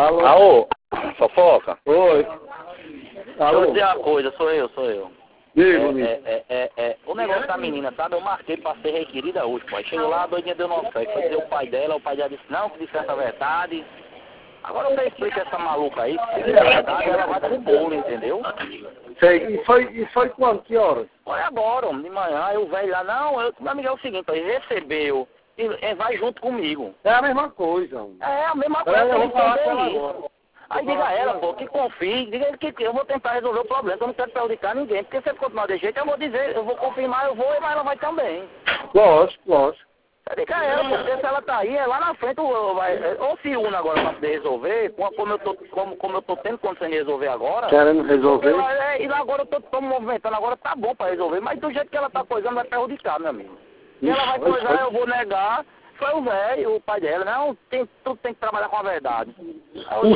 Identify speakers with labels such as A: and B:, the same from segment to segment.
A: Alô?
B: Alô, fofoca?
A: Oi.
B: Deixa eu dizer uma coisa, sou eu.
A: Diga,
B: O negócio da menina, sabe? Eu marquei pra ser requerida hoje, pô. Aí chegou lá, a doidinha deu nossa fé. Foi dizer o pai dela disse, não, que disse essa verdade. Agora você explica essa maluca aí, que se disser a verdade, ela vai pro bolo, entendeu?
A: Sei, e foi quando? Que horas?
B: Foi agora, homem, de manhã, aí o velho lá, não, meu amigo, é o seguinte, ele recebeu e vai junto comigo.
A: É a mesma coisa.
B: É a mesma coisa,
A: Eu
B: tem
A: vou
B: que
A: falar com
B: entender
A: ela
B: isso.
A: agora.
B: Aí diga a ela, pô, que confie, diga ele que eu vou tentar resolver o problema, eu não quero prejudicar ninguém, porque se ele continuar desse jeito, eu vou dizer, eu vou confirmar, mas ela vai também.
A: Lógico.
B: Diga a ela, porque se ela tá aí, é lá na frente, ou se une agora pra poder resolver, como eu tô tendo condição de resolver agora.
A: Querendo resolver?
B: E agora eu tô me movimentando, agora tá bom pra resolver, mas do jeito que ela tá coisando vai prejudicar, meu amigo. E ela vai coisar, eu vou negar. Foi o velho, o pai dela, não, tudo tem que trabalhar com a verdade.
A: O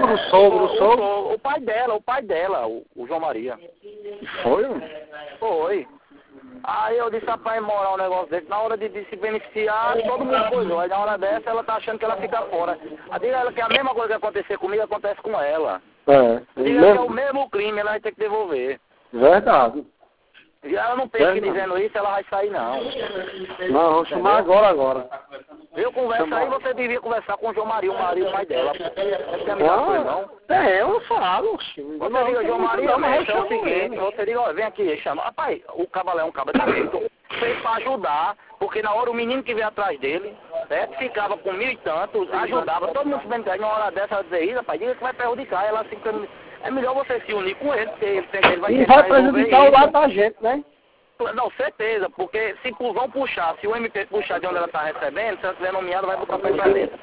A: sogro?
B: O pai dela, o João Maria.
A: Foi?
B: Foi. Aí eu disse, rapaz, moral um negócio desse, na hora de se beneficiar, todo mundo coisou. Aí na hora dessa, ela tá achando que ela fica fora. Aí diga ela que a mesma coisa que acontecer comigo, acontece com ela. Diga que é o mesmo crime, ela vai ter que devolver.
A: Verdade.
B: E ela não pensa que dizendo isso, ela vai sair, não.
A: Não, vou chamar agora.
B: Eu converso aí, você devia conversar com o João Maria, o pai dela. Você quer me dar coisa, não?
A: Eu falo.
B: Você diga, João Maria, mas é o seguinte, você diga, ó, vem aqui, chama. Rapaz, o cabalé é um cabra de jeito, fez pra ajudar, porque na hora o menino que veio atrás dele, certo? Ficava com 1.000 e tantos, ajudava, todo mundo se beneficiava, na hora dessa, ela dizer, rapaz, diga que vai prejudicar, ela assim, é melhor você se unir com ele, porque ele vai
A: E vai prejudicar o lado da gente, né?
B: Não, certeza, porque se vão puxar, se o MP puxar de onde ela está recebendo, se ela estiver nomeada, vai botar pra dentro.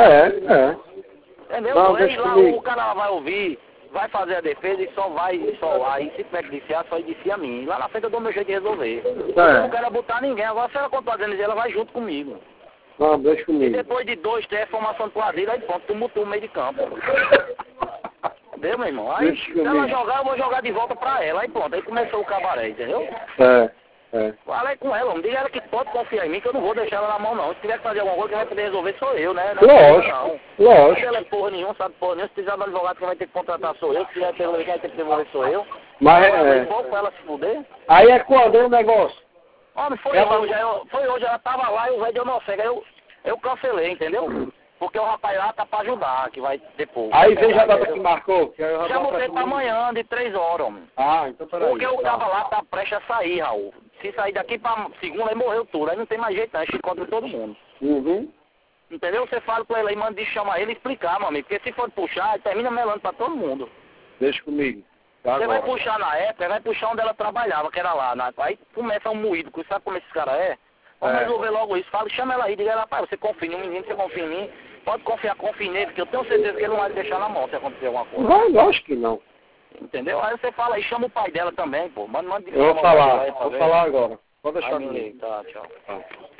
B: Entendeu?
A: Não,
B: Aí lá o cara vai ouvir, vai fazer a defesa e só vai, e se tiver que desfiar, só desfia a mim. Lá na frente eu dou meu jeito de resolver. Eu não quero botar ninguém, agora se ela continuar dizendo, ela vai junto comigo.
A: Não, deixa comigo.
B: E depois de 2, 3, formação de quadrilha, aí pronto, tumultua o meio de campo. Entendeu, meu irmão? Aí, se ela jogar, eu vou jogar de volta pra ela. Aí pronto, aí começou o cabaré, entendeu? Fala aí com ela, não diga ela que pode confiar em mim, que eu não vou deixar ela na mão, não. Se tiver que fazer alguma coisa, quem vai poder resolver sou eu, né? Lógico. Se ela é porra nenhuma, sabe porra nenhuma. Se precisar de um advogado, quem vai ter que contratar sou eu. Se quiser ter quem vai ter que devolver sou eu.
A: Mas
B: pra ela se fuder.
A: Aí é quando o negócio?
B: Homem, foi hoje, ela tava lá e o velho deu uma cega. Eu cancelei, entendeu? Porque o rapaz lá tá pra ajudar, que vai depois.
A: Aí veja a data que marcou. Que eu
B: já botei pra amanhã, de 3 horas, homem.
A: Então peraí.
B: Porque o cara lá tá prestes a sair, Raul. Se sair daqui pra segunda, aí morreu tudo. Aí não tem mais jeito, não. É chicote de todo mundo. Entendeu? Você fala com ele aí, manda chamar ele e explicar, meu amigo. Porque se for puxar, termina melando pra todo mundo.
A: Deixa comigo.
B: Você vai puxar na época, vai puxar onde ela trabalhava, que era lá. Aí começa um moído, sabe como esses caras é? Vamos resolver logo isso. Fala, chama ela aí, diga ela, rapaz, você confia em um menino, você confia em mim. Pode confiar, confia nele, porque eu tenho certeza que ele não vai deixar na mão se acontecer alguma coisa.
A: Não, lógico que não.
B: Entendeu? Aí você fala aí, chama o pai dela também, pô. Manda
A: eu vou falar agora. Pode deixar comigo.
B: Tá, tchau.